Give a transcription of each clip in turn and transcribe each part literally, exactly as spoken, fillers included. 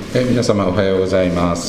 え皆様おはようございます。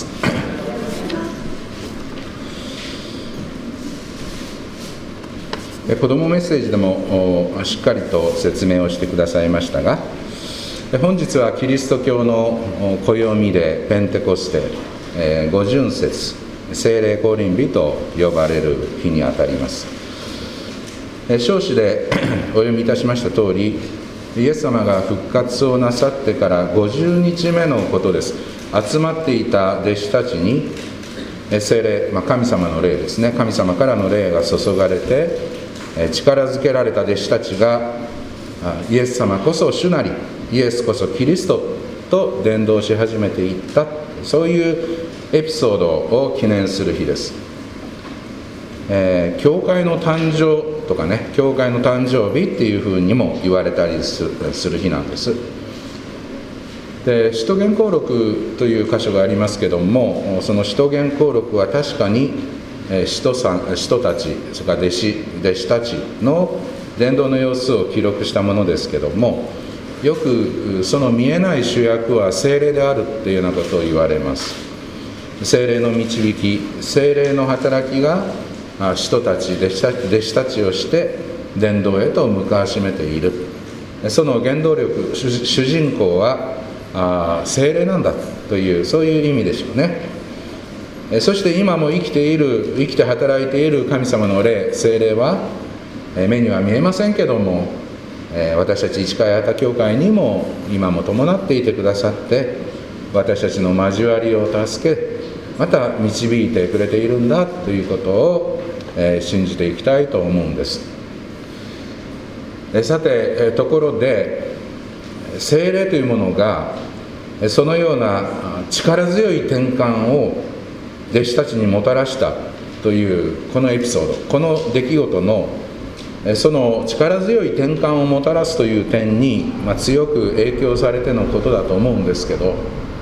え子どもメッセージでもしっかりと説明をしてくださいましたが、本日はキリスト教の暦でペンテコステ、えー、五旬節聖霊降臨日と呼ばれる日にあたります。え証子でお読みいたしました通り、イエス様が復活をなさってからごじゅうにちめのことです。集まっていた弟子たちに聖霊、まあ、神様の霊ですね、神様からの霊が注がれて力づけられた弟子たちが、イエス様こそ主なり、イエスこそキリストと伝道し始めていった、そういうエピソードを記念する日です。えー、教会の誕生とかね、教会の誕生日っていうふうにも言われたりする日なんです。で、使徒言行録という箇所がありますけども、その使徒言行録は確かに使徒さん、使徒たち、それから弟子、弟子たちの伝道の様子を記録したものですけども、よくその見えない主役は聖霊であるっていうようなことを言われます。聖霊の導き、聖霊の働きが使徒たち、弟子たち、弟子たちをして伝道へと向かわしめている。その原動力、主, 主人公はあ聖霊なんだという、そういう意味でしょうね。そして今も生きている、生きて働いている神様の霊、聖霊は目には見えませんけども、私たち市川八幡教会にも今も伴っていてくださって、私たちの交わりを助け、また導いてくれているんだということを信じていきたいと思うんです。さて、ところで聖霊というものがそのような力強い転換を弟子たちにもたらしたというこのエピソード、この出来事のその力強い転換をもたらすという点に、まあ、強く影響されてのことだと思うんですけど、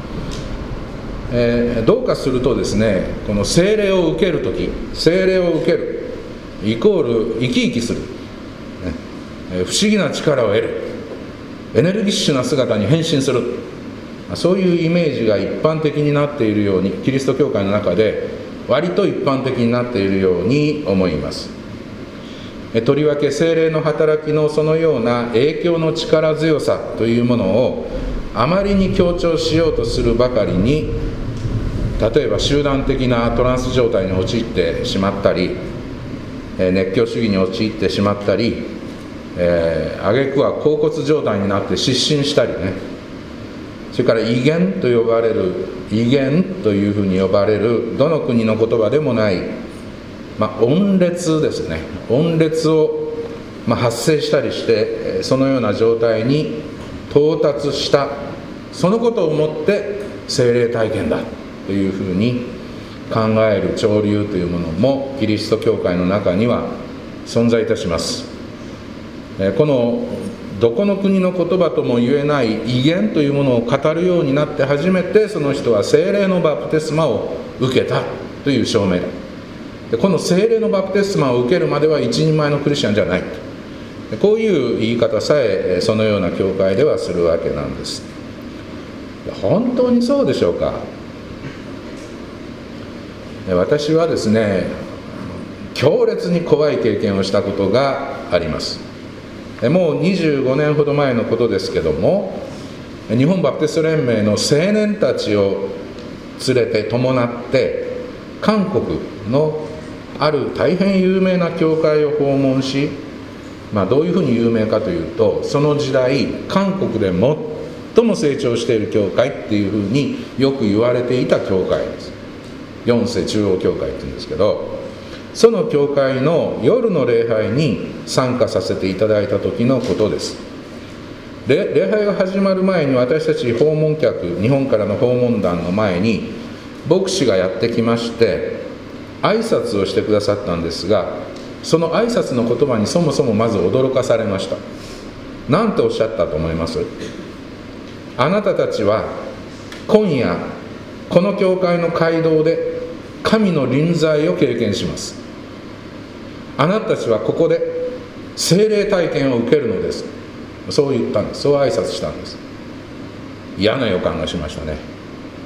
えー、どうかするとですね、この聖霊を受けるとき、聖霊を受けるイコール生き生きする、ね、不思議な力を得る、エネルギッシュな姿に変身する、そういうイメージが一般的になっているように、キリスト教会の中で割と一般的になっているように思います。とりわけ聖霊の働きのそのような影響の力強さというものをあまりに強調しようとするばかりに、例えば集団的なトランス状態に陥ってしまったり、熱狂主義に陥ってしまったり、えー、挙句は恍惚状態になって失神したりね、それから異言と呼ばれる、異言というふうに呼ばれる、どの国の言葉でもない、まあ、音列ですね、音列を、まあ、発生したりして、そのような状態に到達した、そのことをもって聖霊体験だというふうに考える潮流というものもキリスト教会の中には存在いたします。このどこの国の言葉とも言えない異言というものを語るようになって初めて、その人は聖霊のバプテスマを受けたという証明だ。でこの聖霊のバプテスマを受けるまでは一人前のクリスチャンじゃない。こういう言い方さえそのような教会ではするわけなんです。本当にそうでしょうか。私はですね、強烈に怖い経験をしたことがあります。もうにじゅうごねんほど前のことですけども、日本バプテスト連盟の青年たちを連れて伴って韓国のある大変有名な教会を訪問し、まあ、どういうふうに有名かというと、その時代韓国で最も成長している教会っていうふうによく言われていた教会です。四世中央教会っていうんですけど、その教会の夜の礼拝に参加させていただいた時のことです。で、礼拝が始まる前に私たち訪問客、日本からの訪問団の前に牧師がやってきまして挨拶をしてくださったんですが、その挨拶の言葉にそもそもまず驚かされました。何ておっしゃったと思います？あなたたちは今夜この教会の街道で神の臨在を経験します。あなたたちはここで聖霊体験を受けるのです。そう言ったんです。そう挨拶したんです。嫌な予感がしましたね。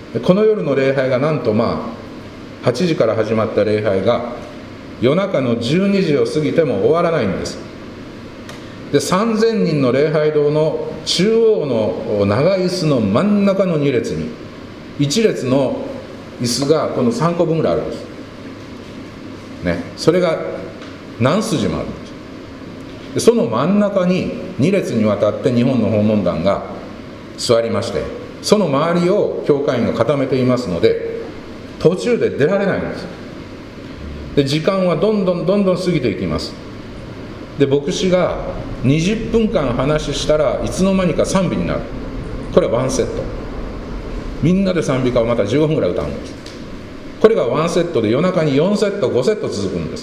この夜の礼拝がなんとまあはちじから始まった礼拝が夜中のじゅうにじを過ぎても終わらないんです。でさんぜんにんの礼拝堂の中央の長い椅子の真ん中のに列にいち列の椅子がこのさんこぶんぐらいあるんです、ね、それが何筋もあるんです。でその真ん中にに列にわたって日本の訪問団が座りまして、その周りを教会員が固めていますので途中で出られないんです。で時間はどんどんどんどん過ぎていきます。で牧師がにじゅっぷんかん話したらいつの間にか賛美になる。これはワンセット、みんなで賛美歌をまたじゅうごふんぐらい歌うんです。これがワンセットで夜中によんセットごセット続くんです。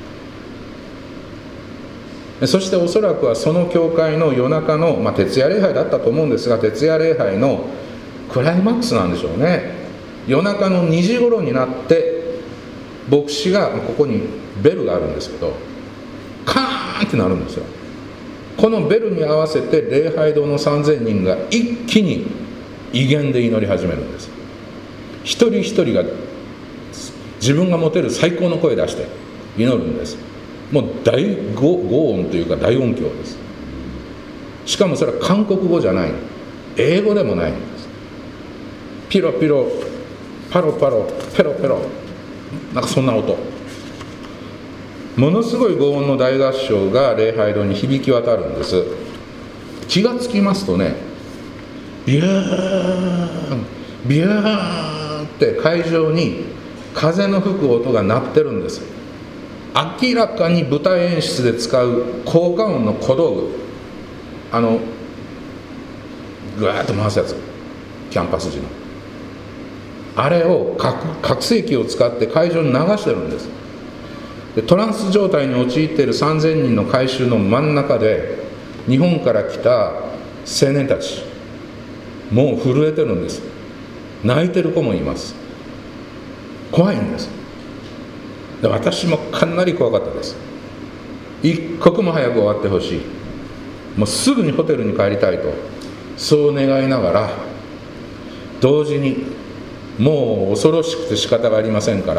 そしておそらくはその教会の夜中の、まあ、徹夜礼拝だったと思うんですが、徹夜礼拝のクライマックスなんでしょうね。夜中のにじ頃になって牧師が、ここにベルがあるんですけどカーンってなるんですよ。このベルに合わせて礼拝堂のさんぜんにんが一気に威厳で祈り始めるんです。一人一人が自分が持てる最高の声を出して祈るんです。もう大ごご音というか大音響です。しかもそれは韓国語じゃない、英語でもないんです。ピロピロパロパロペロペロ、なんかそんな音、ものすごい轟音の大合唱が礼拝堂に響き渡るんです。気がつきますとね、ビューンビューンって会場に風の吹く音が鳴ってるんです。明らかに舞台演出で使う効果音の小道具、あのぐわーっと回すやつ、キャンパス時のあれを拡声器を使って会場に流してるんです。でトランス状態に陥っているさんぜんにんの改宗の真ん中で日本から来た青年たち、もう震えてるんです。泣いてる子もいます。怖いんです。で私もかなり怖かったです。一刻も早く終わってほしい、もうすぐにホテルに帰りたいとそう願いながら、同時にもう恐ろしくて仕方がありませんから、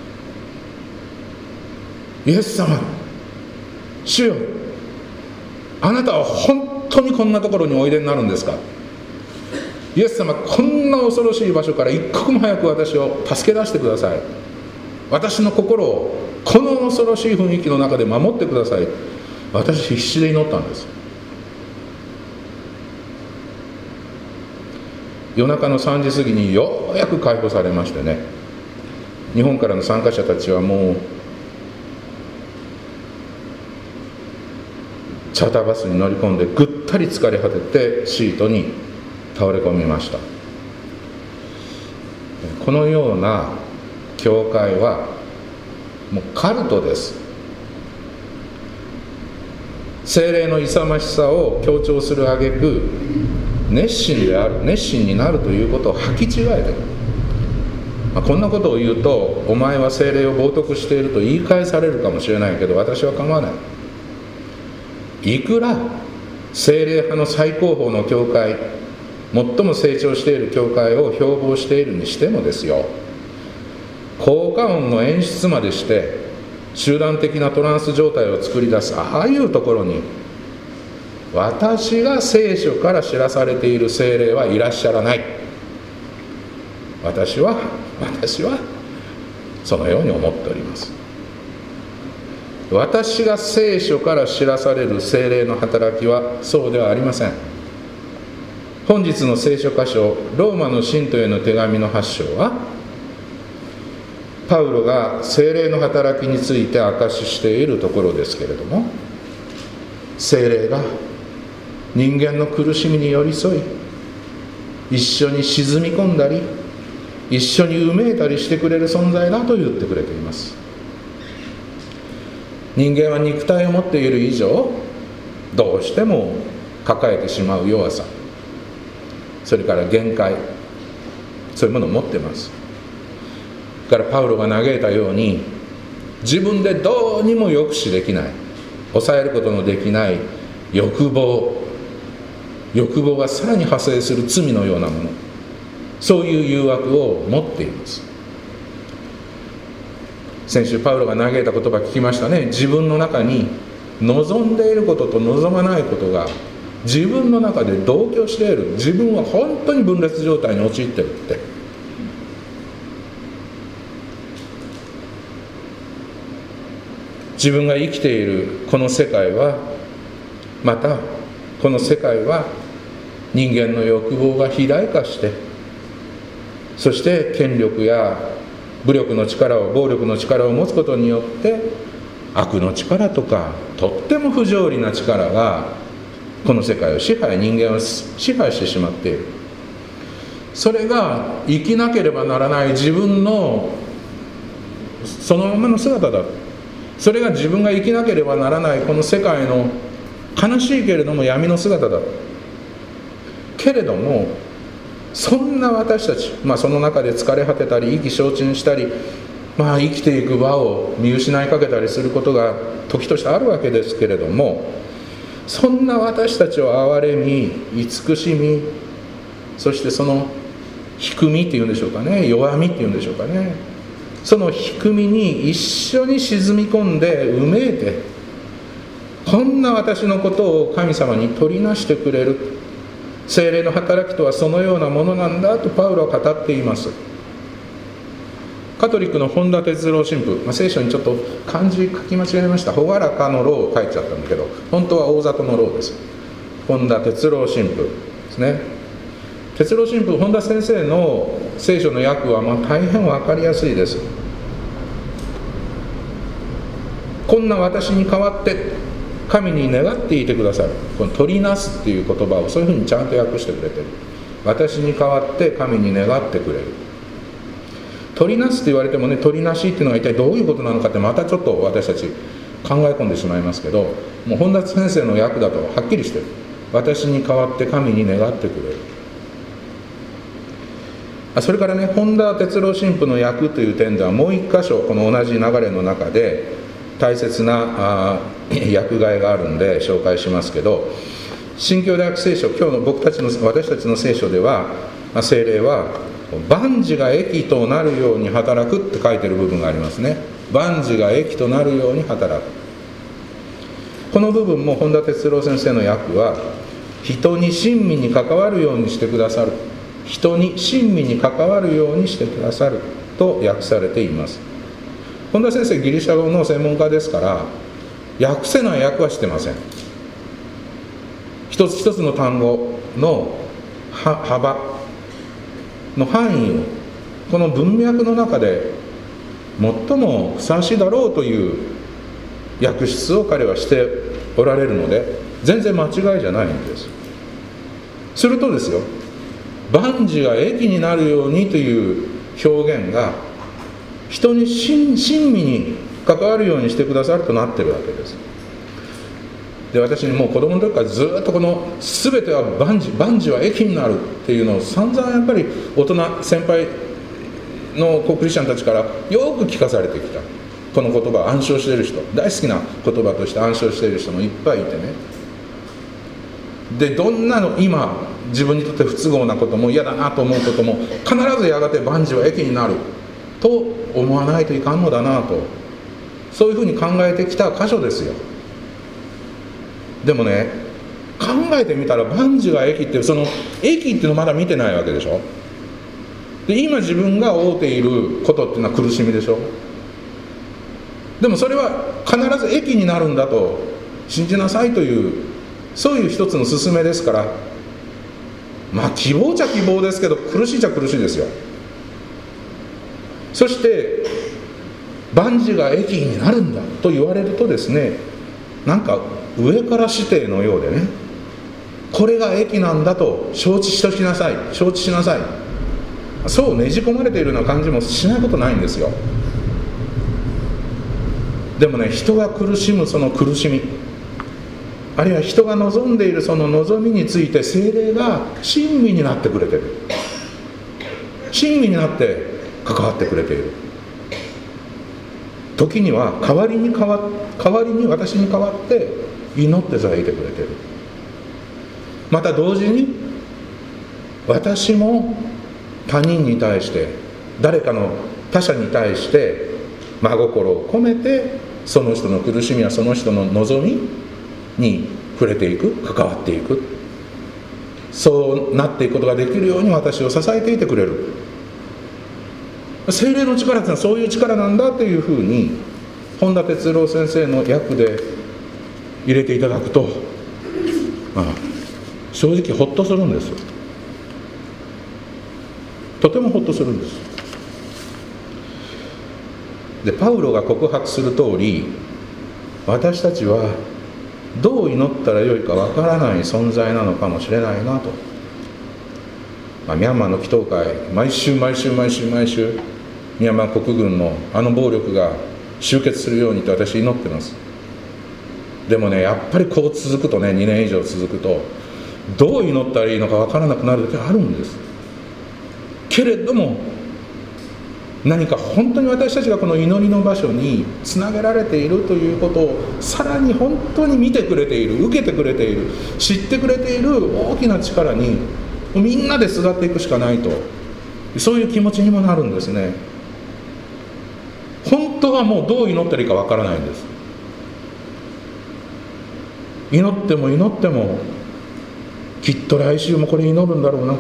イエス様、主よ、あなたは本当にこんなところにおいでになるんですか。イエス様、こんな恐ろしい場所から一刻も早く私を助け出してください。私の心をこの恐ろしい雰囲気の中で守ってください。私必死で祈ったんです。夜中のさんじ過ぎにようやく解放されましてね、日本からの参加者たちはもうチャーターバスに乗り込んでぐったり疲れ果ててシートに倒れ込みました。このような教会はもうカルトです。聖霊の勇ましさを強調する挙句、熱心である、熱心になるということを履き違えてる、まあ、こんなことを言うとお前は聖霊を冒涜していると言い返されるかもしれないけど、私は構わない。いくら聖霊派の最高峰の教会、最も成長している教会を標榜しているにしてもですよ、効果音の演出までして集団的なトランス状態を作り出す、ああいうところに私が聖書から知らされている聖霊はいらっしゃらない。私は私はそのように思っております。私が聖書から知らされる聖霊の働きはそうではありません。本日の聖書箇所、ローマの信徒への手紙のはち章は、パウロが聖霊の働きについて証ししているところですけれども、聖霊が人間の苦しみに寄り添い、一緒に沈み込んだり一緒にうめいたりしてくれる存在だと言ってくれています。人間は肉体を持っている以上、どうしても抱えてしまう弱さ、それから限界、そういうものを持っています。だからパウロが嘆いたように、自分でどうにも抑止できない、抑えることのできない欲望欲望がさらに派生する罪のようなもの、 そういう誘惑を持っています。先週パウロが嘆いた言葉聞きましたね。自分の中に望んでいることと望まないことが自分の中で同居している。自分は本当に分裂状態に陥っているって。自分が生きているこの世界は、またこの世界は人間の欲望が肥大化して、そして権力や武力の力を暴力の力を持つことによって悪の力とかとっても不条理な力がこの世界を支配、人間を支配してしまっている。それが生きなければならない自分のそのままの姿だ。それが自分が生きなければならないこの世界の悲しいけれども闇の姿だ。けれどもそんな私たち、まあ、その中で疲れ果てたり意気消沈したり、まあ、生きていく場を見失いかけたりすることが時としてあるわけですけれども、そんな私たちを憐れみ慈しみ、そしてその低みっていうんでしょうかね、弱みっていうんでしょうかね、その低みに一緒に沈み込んでうめいて、こんな私のことを神様に取りなしてくれる聖霊の働きとはそのようなものなんだとパウロは語っています。カトリックの本田哲郎神父、まあ、聖書にちょっと漢字書き間違えました。朗らかの朗を書いちゃったんだけど、本当は大里の朗です。本田哲郎神父ですね。哲郎神父、本田先生の聖書の訳はまあ大変分かりやすいです。こんな私に代わって神に願っていてくださる。この取りなすっていう言葉をそういうふうにちゃんと訳してくれてる。私に代わって神に願ってくれる。取りなすって言われてもね、取りなしっていうのが一体どういうことなのかってまたちょっと私たち考え込んでしまいますけど、もう本田先生の訳だとはっきりしてる。私に代わって神に願ってくれる。あそれからね、本田哲郎神父の訳という点ではもう一箇所この同じ流れの中で大切なあ訳替えがあるんで紹介しますけど、新教大学聖書、今日の僕たちの私たちの聖書では、まあ、聖霊は万事が益となるように働くって書いてる部分がありますね。万事が益となるように働く。この部分も本田哲郎先生の訳は、人に親身に関わるようにしてくださる、人に親身に関わるようにしてくださると訳されています。本田先生ギリシャ語の専門家ですから訳せない訳はしてません。一つ一つの単語の幅の範囲をこの文脈の中で最もふさわしいだろうという訳出を彼はしておられるので、全然間違いじゃないんです。するとですよ、万事が益になるようにという表現が人に親身に関わるようにしてくださるとなってるわけです。で、私にもう子供の時からずっとこの全ては万事万事は益になるっていうのを散々やっぱり大人先輩のクリスチャンたちからよく聞かされてきた。この言葉を暗唱している人、大好きな言葉として暗唱している人もいっぱいいてね。で、どんなの今自分にとって不都合なことも嫌だなと思うことも必ずやがて万事は益になると思わないといかんのだなと、そういうふうに考えてきた箇所ですよ。でもね、考えてみたら万事が益って、その益っていうのまだ見てないわけでしょ。で、今自分が負うていることっていうのは苦しみでしょ。でもそれは必ず益になるんだと信じなさいという、そういう一つの勧めですから、まあ希望っちゃ希望ですけど苦しいっちゃ苦しいですよ。そして万事が益になるんだと言われるとですね、なんか上から指定のようでね、これが益なんだと承知しときなさい、承知しなさい、そうねじ込まれているような感じもしないことないんですよ。でもね、人が苦しむその苦しみ、あるいは人が望んでいるその望みについて聖霊が親身になってくれている、親身になって関わってくれている。時には代わりに代わ代わりに私に代わって祈ってさえいてくれている。また同時に私も他人に対して、誰かの他者に対して真心を込めて、その人の苦しみやその人の望みに触れていく、関わっていく、そうなっていくことができるように私を支えていてくれる。聖霊の力というのはそういう力なんだというふうに本田哲郎先生の訳で入れていただくと、まあ、正直ほっとするんです。とてもほっとするんです。でパウロが告白する通り、私たちはどう祈ったらよいかわからない存在なのかもしれないなと、まあ、ミャンマーの祈祷会、毎週毎週毎週毎週ミャンマー国軍のあの暴力が終結するようにと私祈ってます。でもね、やっぱりこう続くとね、にねん以上続くとどう祈ったらいいのかわからなくなる時あるんです。けれども何か本当に私たちがこの祈りの場所につなげられているということをさらに本当に見てくれている、受けてくれている、知ってくれている大きな力にみんなですがっていくしかないと、そういう気持ちにもなるんですね。本当はもうどう祈ったらいいかわからないんです。祈っても祈ってもきっと来週もこれ祈るんだろうなって、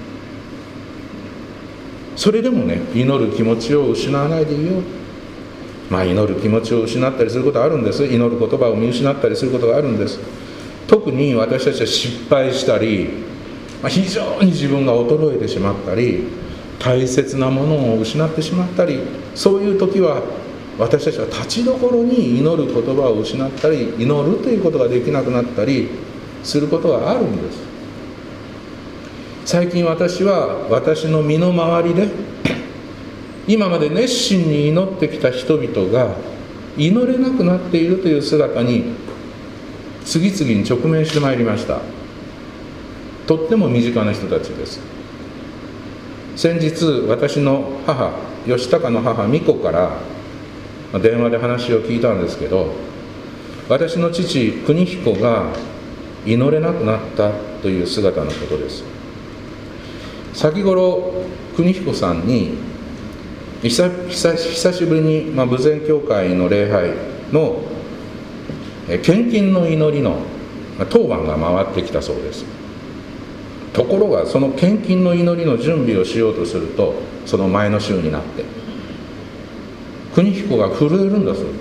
それでもね、祈る気持ちを失わないでいよう。まあ祈る気持ちを失ったりすることはあるんです。祈る言葉を見失ったりすることがあるんです。特に私たちは失敗したり、まあ、非常に自分が衰えてしまったり、大切なものを失ってしまったり、そういう時は私たちは立ちどころに祈る言葉を失ったり、祈るということができなくなったりすることがあるんです。最近私は私の身の回りで今まで熱心に祈ってきた人々が祈れなくなっているという姿に次々に直面してまいりました。とっても身近な人たちです。先日私の母、義孝の母美子から電話で話を聞いたんですけど、私の父邦彦が祈れなくなったという姿のことです。先頃邦彦さんに久, 久, 久しぶりに、まあ、豊前教会の礼拝の献金の祈りの当番が回ってきたそうです。ところがその献金の祈りの準備をしようとすると、その前の週になって邦彦が震えるんだそうです。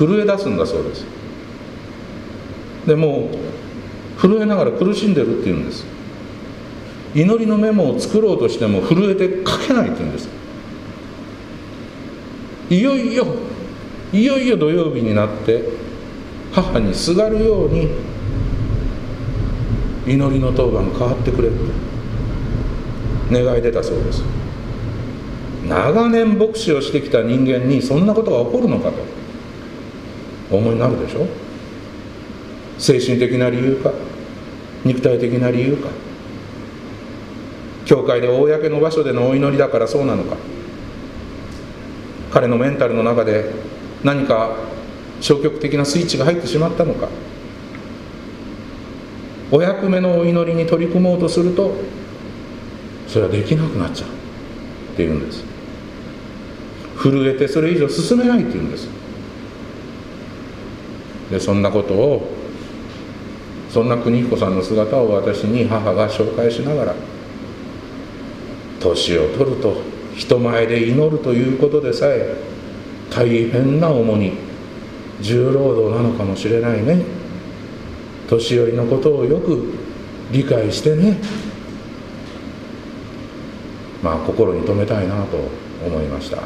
震え出すんだそうです。でもう震えながら苦しんでるっていうんです。祈りのメモを作ろうとしても震えて書けないっていうんです。いよいよいよいよ土曜日になって母にすがるように祈りの当番変わってくれって願い出たそうです。長年牧師をしてきた人間にそんなことが起こるのかとお思いになるでしょ。精神的な理由か肉体的な理由か、教会で公の場所でのお祈りだからそうなのか、彼のメンタルの中で何か消極的なスイッチが入ってしまったのか、お役目のお祈りに取り組もうとするとそれはできなくなっちゃうっていうんです。震えてそれ以上進めないっていうんです。でそんなことを、そんな邦彦さんの姿を私に母が紹介しながら、年を取ると人前で祈るということでさえ大変な重荷、重労働なのかもしれないね、年寄りのことをよく理解してね、まあ心に留めたいなと思いました。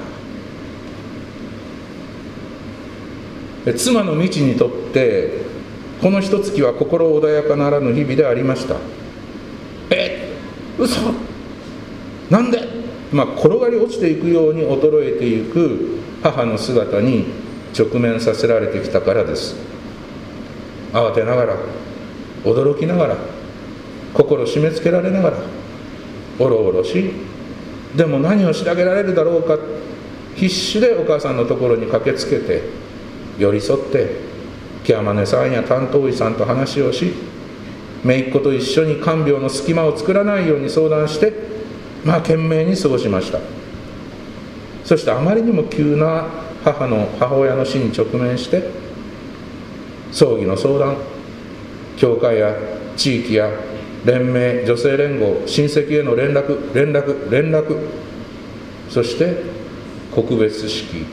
で妻の道にとってこの一月は心穏やかならぬ日々でありました。え嘘なんで、まあ、転がり落ちていくように衰えていく母の姿に直面させられてきたからです。慌てながら、驚きながら、心締め付けられながら、おろおろし、でも何をしてあげられるだろうか、必死でお母さんのところに駆けつけて寄り添って、ケアマネさんや担当医さんと話をし、姪っ子と一緒に看病の隙間を作らないように相談して、 まあ懸命に過ごしました。そしてあまりにも急な母の母親の死に直面して、葬儀の相談、教会や地域や連盟、女性連合、親戚への連絡連絡連絡、そして告別式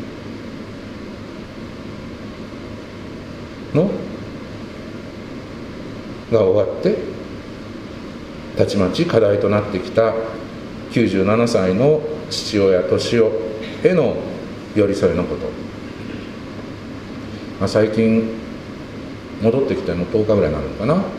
のが終わって、たちまち課題となってきたきゅうじゅうななさいの父親敏夫への寄り添いのこと、まあ、最近戻ってきてのとおかぐらいになるのかな。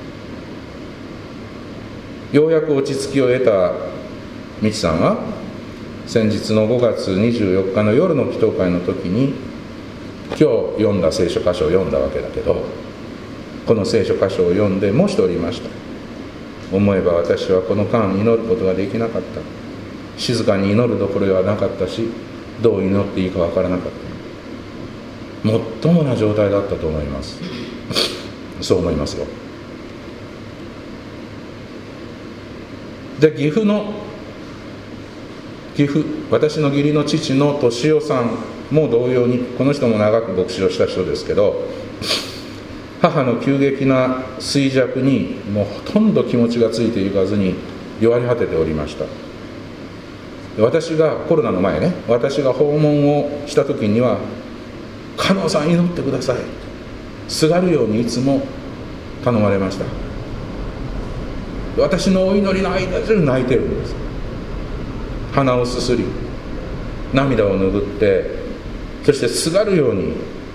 ようやく落ち着きを得た美智さんは、先日のごがつにじゅうよっかの夜の祈祷会の時に、今日読んだ聖書箇所を読んだわけだけど、この聖書箇所を読んでもしておりました。思えば私はこの間祈ることができなかった。静かに祈るどころではなかったし、どう祈っていいかわからなかった。もっともな状態だったと思いますそう思いますよ。で、岐阜の岐阜私の義理の父の敏夫さんも同様に、この人も長く牧師をした人ですけど、母の急激な衰弱にもうほとんど気持ちがついていかずに弱り果てておりました。私がコロナの前ね、私が訪問をした時には、加納さん祈ってください、すがるようにいつも頼まれました。私のお祈りの間中泣いてるんです。鼻をすすり、涙を拭って、そしてすがるように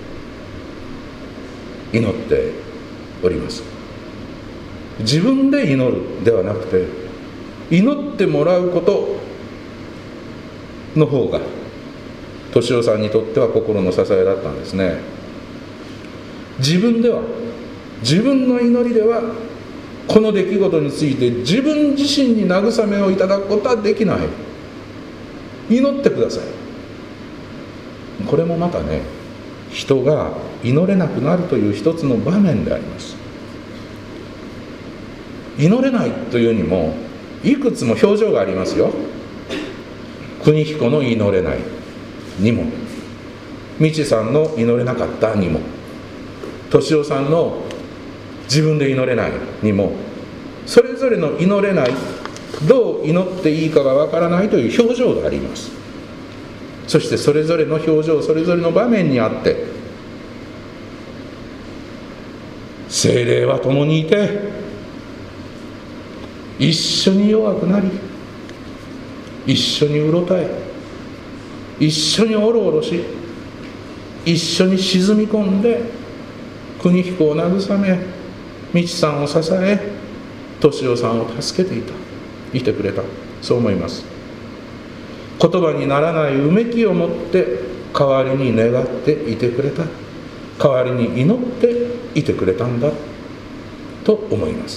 祈っております。自分で祈るではなくて、祈ってもらうことの方が敏夫さんにとっては心の支えだったんですね。自分では、自分の祈りではこの出来事について自分自身に慰めをいただくことはできない。祈ってください。これもまたね、人が祈れなくなるという一つの場面であります。祈れないというにもいくつも表情がありますよ。邦彦の祈れないにも、美智さんの祈れなかったにも、敏夫さんの自分で祈れないにも、それぞれの祈れない、どう祈っていいかがわからないという表情があります。そしてそれぞれの表情、それぞれの場面にあって、聖霊は共にいて、一緒に弱くなり、一緒にうろたえ、一緒におろおろし、一緒に沈み込んで、邦彦を慰め、美智さんを支え、敏夫さんを助けていた、いてくれた、そう思います。言葉にならないうめきを持って代わりに願っていてくれた、代わりに祈っていてくれたんだと思います。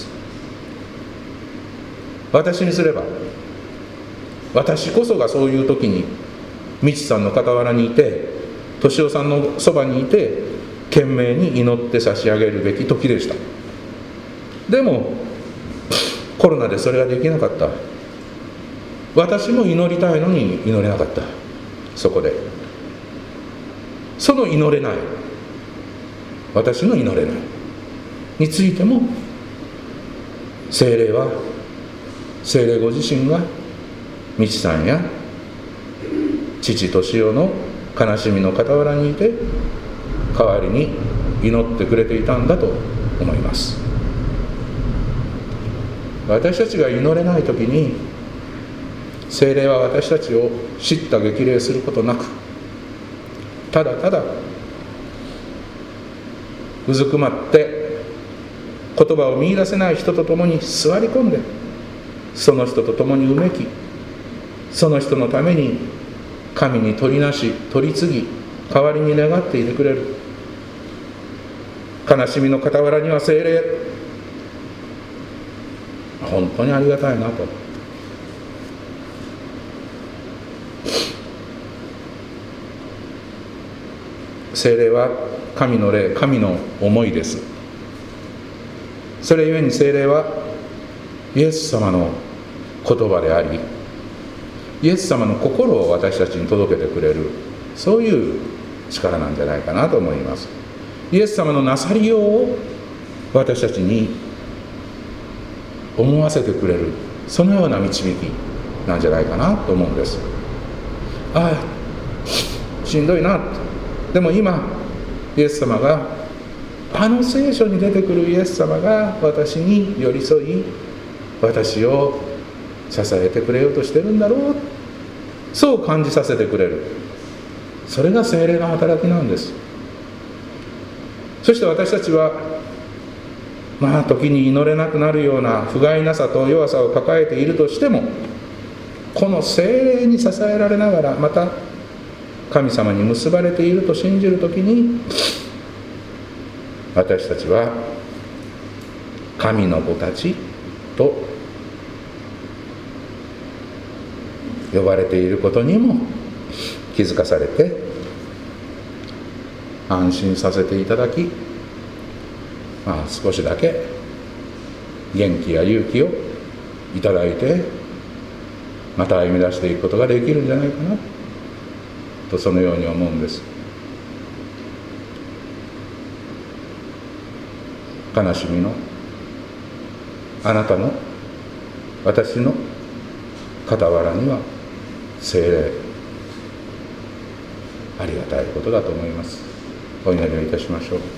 私にすれば、私こそがそういう時に美智さんの傍らにいて、敏夫さんのそばにいて、懸命に祈って差し上げるべき時でした。でもコロナでそれができなかった。私も祈りたいのに祈れなかった。そこでその祈れない、私の祈れないについても、聖霊は聖霊ご自身が美智さんや父敏夫の悲しみの傍らにいて、代わりに祈ってくれていたんだと思います。私たちが祈れないときに、聖霊は私たちを叱咤激励することなく、ただただうずくまって言葉を見出せない人と共に座り込んで、その人と共にうめき、その人のために神に取りなし取り次ぎ、代わりに願っていてくれる。悲しみの傍らには聖霊、本当にありがたいなと。聖霊は神の霊、神の思いです。それゆえに聖霊はイエス様の言葉であり、 イエス様の心を私たちに届けてくれる、そういう力なんじゃないかなと思います。イエス様のなさりようを私たちに思わせてくれる、そのような導きなんじゃないかなと思うんです。ああ、しんどいな。でも今イエス様が、あの聖書に出てくるイエス様が私に寄り添い、私を支えてくれようとしてるんだろう、そう感じさせてくれる、それが聖霊の働きなんです。そして私たちはまあ時に祈れなくなるような不甲斐なさと弱さを抱えているとしても、この聖霊に支えられながら、また神様に結ばれていると信じるときに、私たちは神の子たちと呼ばれていることにも気づかされて、安心させていただき、まあ、少しだけ元気や勇気をいただいて、また歩み出していくことができるんじゃないかなと、そのように思うんです。悲しみのあなたの私の傍らには聖霊、ありがたいことだと思います。お祈りをいたしましょう。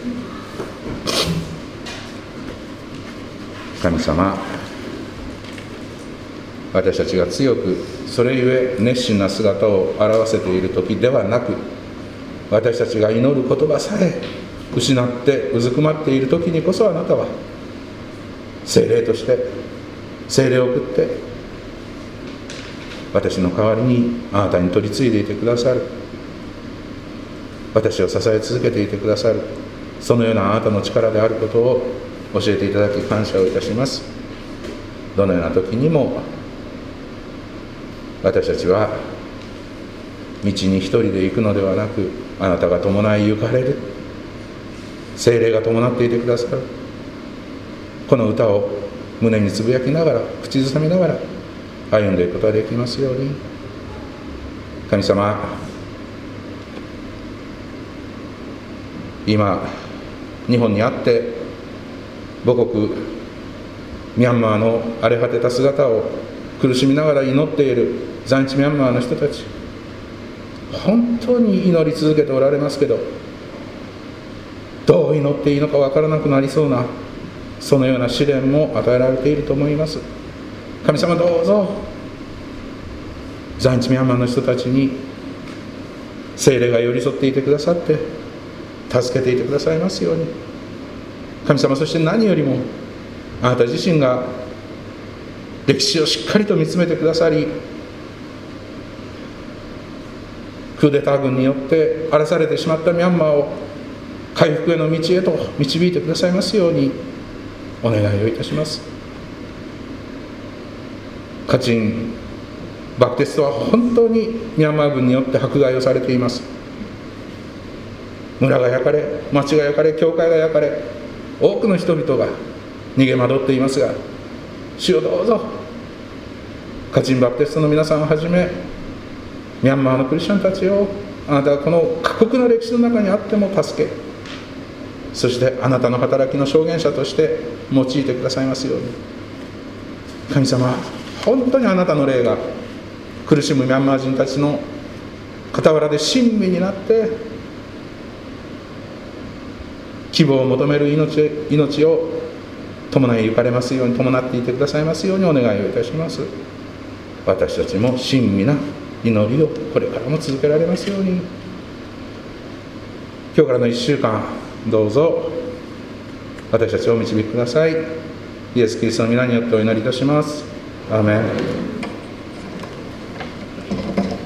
神様、私たちが強く、それゆえ熱心な姿を表せている時ではなく、私たちが祈る言葉さえ失ってうずくまっている時にこそ、あなたは聖霊として聖霊を送って私の代わりにあなたに取り継いでいてくださる、私を支え続けていてくださる、そのようなあなたの力であることを教えていただき感謝をいたします。どのような時にも私たちは道に一人で行くのではなく、あなたが伴い行かれる、聖霊が伴っていてくださる、この歌を胸につぶやきながら、口ずさみながら歩んでいくことができますように。神様、今日本にあって母国ミャンマーの荒れ果てた姿を苦しみながら祈っている在日ミャンマーの人たち、本当に祈り続けておられますけど、どう祈っていいのか分からなくなりそうな、そのような試練も与えられていると思います。神様、どうぞ在日ミャンマーの人たちに聖霊が寄り添っていてくださって、助けていてくださいますように。神様、そして何よりもあなた自身が歴史をしっかりと見つめてくださり、クーデター軍によって荒らされてしまったミャンマーを回復への道へと導いてくださいますようにお願いをいたします。カチンバクテストは本当にミャンマー軍によって迫害をされています。村が焼かれ、町が焼かれ、教会が焼かれ、多くの人々が逃げ惑っていますが、主よ、どうぞカチンバプテストの皆さんをはじめミャンマーのクリスチャンたちをあなたがこの過酷な歴史の中にあっても助け、そしてあなたの働きの証言者として用いてくださいますように。神様、本当にあなたの霊が苦しむミャンマー人たちの傍らで親身になって希望を求める 命, 命を伴い行かれますように、伴っていてくださいますようにお願いをいたします。私たちも親身な祈りをこれからも続けられますように。今日からのいっしゅうかん、どうぞ私たちをお導きください。イエス・キリストの皆によってお祈りいたします。アーメン。